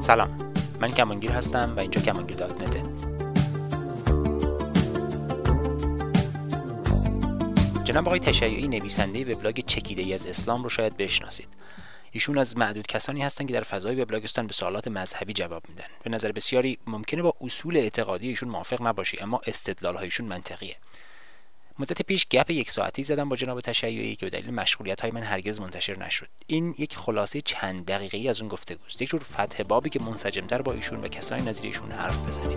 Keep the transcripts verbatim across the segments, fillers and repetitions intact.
سلام، من کمانگیر هستم و اینجا کمانگیر دات نته. جناب آقای تشیعی نویسنده وبلاگ چکیده‌ای از اسلام رو شاید بشناسید. ایشون از معدود کسانی هستند که در فضای وبلاگستان به سوالات مذهبی جواب میدن. به نظر بسیاری ممکنه با اصول اعتقادی ایشون موافق نباشی، اما استدلال‌هایشون منطقیه. مدت پیش گپ یک ساعتی زدم با جناب تشیعی که به دلیل مشغولیت‌های من هرگز منتشر نشد. این یک خلاصه چند دقیقه‌ای از اون گفتگوست، یک جور فتح بابی که منسجم‌تر با ایشون و کسانی نظیر ایشون حرف بزنیم.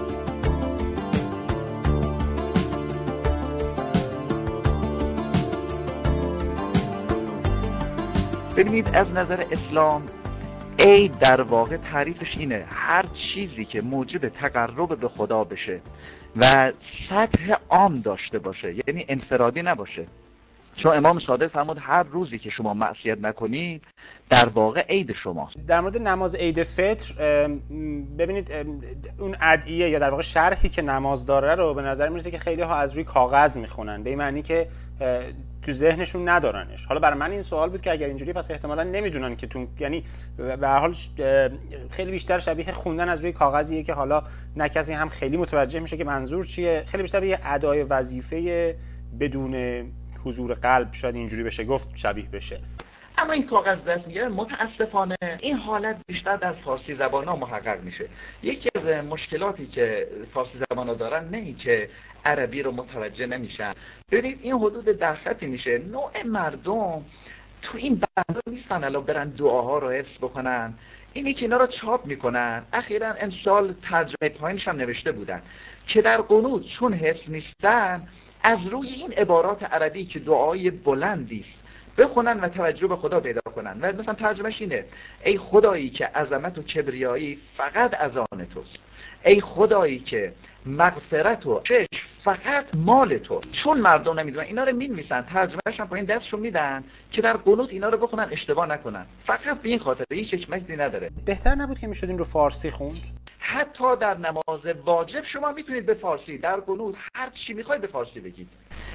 ببینید، از نظر اسلام عید در واقع تعریفش اینه: هر چیزی که موجب تقرب به خدا بشه و سطح عام داشته باشه، یعنی انفرادی نباشه. چون امام صادق فرمود هر روزی که شما معصیت نکنید در واقع عید شماست. در مورد نماز عید فطر ببینید، اون ادعیه یا در واقع شرحی که نماز داره رو به نظر میرسه که خیلی ها از روی کاغذ میخونن، به این معنی که تو ذهنشون ندارنش. حالا برای من این سوال بود که اگر اینجوری پس احتمالاً نمیدونن که تو، یعنی به هر حال خیلی بیشتر شبیه خوندن از روی کاغذیه که حالا نه کسی هم خیلی متوجه میشه که منظور چیه، خیلی بیشتر یه ادای وظیفه بدون حضور قلب شاید اینجوری بشه گفت، شبیه بشه. اما این کاغذ دست میگیره. متاسفانه این حالت بیشتر در فارسی زبان‌ها محقق میشه. یکی از مشکلاتی که فارسی زبان‌ها دارن نه این که عربی رو متوجه نمیشن. ببینید این حدود در خطی میشه نوع مردم تو این بند نیستن الان برن دعاها رو حفظ بکنن. اینی که اینا رو چاپ میکنن. اخیراً امسال ترجمه پایینش هم نوشته بودن که در قنوت چون حفظ نیستن، از روی این عبارات عربی که دعای بلندی است بخونن و توجه به خدا پیدا کنن. و مثلا ترجمهش اینه: ای خدایی که عظمت و کبریایی فقط از آن توست، ای خدایی که مغفرت و چش فقط مال تو. چون مردم نمیدونن اینا رو مینویسن، ترجمهش هم پایین دستشون میدن که در قنوت اینا رو بخونن اشتباه نکنن. فقط به این خاطر، هیچ حکمتی نداره. بهتر نبود که میشد این رو فارسی خوند؟ حتی در نماز واجب شما میتونید به فارسی، در قنوت هر چی میخواید به فارسی بگید.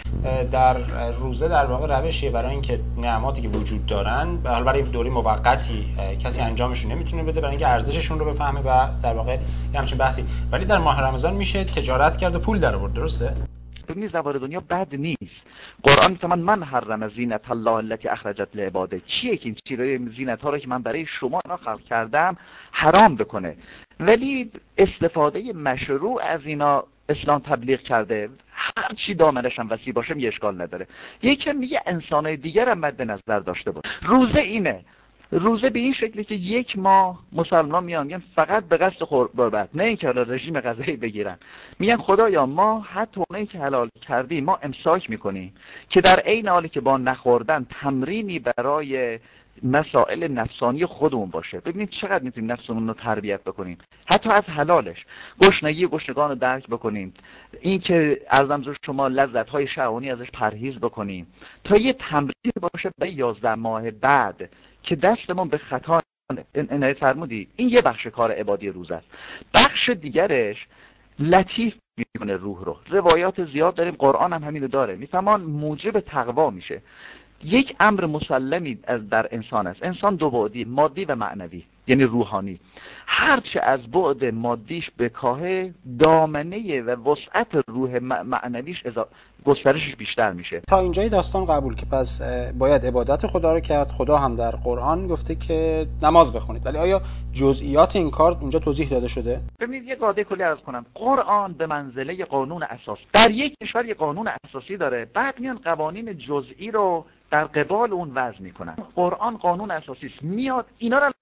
در روزه در واقع روشیه برای اینکه نعماتی که وجود دارن به حال برای دوره موقتی کسی انجامشون نمیتونه بده، برای اینکه ارزششون رو بفهمه و در واقع یه همچین بحثی. ولی در ماه رمضان میشه تجارت کرد و پول در آورد، درسته؟ ببینید زوار دنیا بد نیست. قرآن میگه من حرم زینت الله التي اخرجت لعباده. کیه که این چیزای زینت ها رو که من برای شما اینا خلق کردم حرام بکنه؟ ولی استفاده مشروع از اینا اسلام تبلیغ کرده. هر چی دامنش هم وسیع باشه یه اشکال نداره. یکی میگه انسانای دیگر هم مد نظر داشته باشه. روزه اینه. روزه به این شکلی که یک ماه مسلمان میان میگن فقط به قصد قربت، نه اینکه حالا رژیم غذایی بگیرن. میگن خدایا ما حتی اونایی که حلال کردی ما امساک میکنیم، که در عین حالی که با نخوردن تمرینی برای مسائل نفسانی خودمون باشه. ببینید چقدر میتونیم نفسمون رو تربیت بکنیم، حتی از حلالش. گشنگی گشنگان رو درک بکنیم، این که ارزم زور شما لذت‌های شهوانی ازش پرهیز بکنیم، تا یه تمرین باشه برای یازده ماه بعد که دستمون به خطا عنایت فرمودی. این یه بخش کار عبادی روزه است. بخش دیگرش لطیف میکنه روح رو. روایات زیاد داریم، قرآن هم همینو داره. میفهمان موجب تقوا میشه. یک امر مسلمی از در انسان است. انسان دو بعدی، مادی و معنوی، یعنی روحانی. هرچه از بعد مادیش بکاهه، دامنه و وسعت روح معنویش گسترشش بیشتر میشه. تا اینجای داستان قبول که پس باید عبادت خدا رو کرد. خدا هم در قرآن گفته که نماز بخونید، ولی آیا جزئیات این کار اونجا توضیح داده شده؟ ببینید یه قاعده کلی عرض کنم. قرآن به منزله قانون اساس در یک کشور یه قانون اساسی داره، بعد میان قوانین جزئی رو در قبال اون وضع میکنن. قرآن قانون اساسی است، میاد اینا رو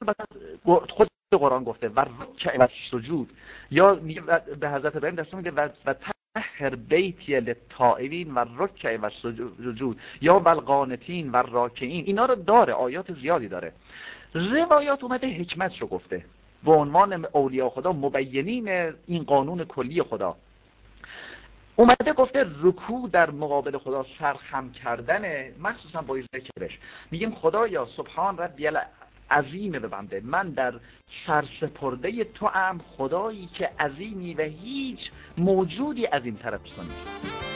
خود قرآن گفته و رکع و سجود، یا به حضرت ابراهیم دستور میده و طهر بیتی للطائبین و رکع و سجود، یا والقانتین و راکعین. اینا رو داره، آیات زیادی داره. روایات اومده حکمت رو گفته به عنوان اولیاء خدا مبینین این قانون کلی خدا. اومده گفته رکوع در مقابل خدا سرخم کردنه، مخصوصا با ذکرش. میگیم خدایا سبحان ربی العظیم به بنده، من در سرسپرده تو ام، خدایی که عظیمی و هیچ موجودی از این طرف نیست.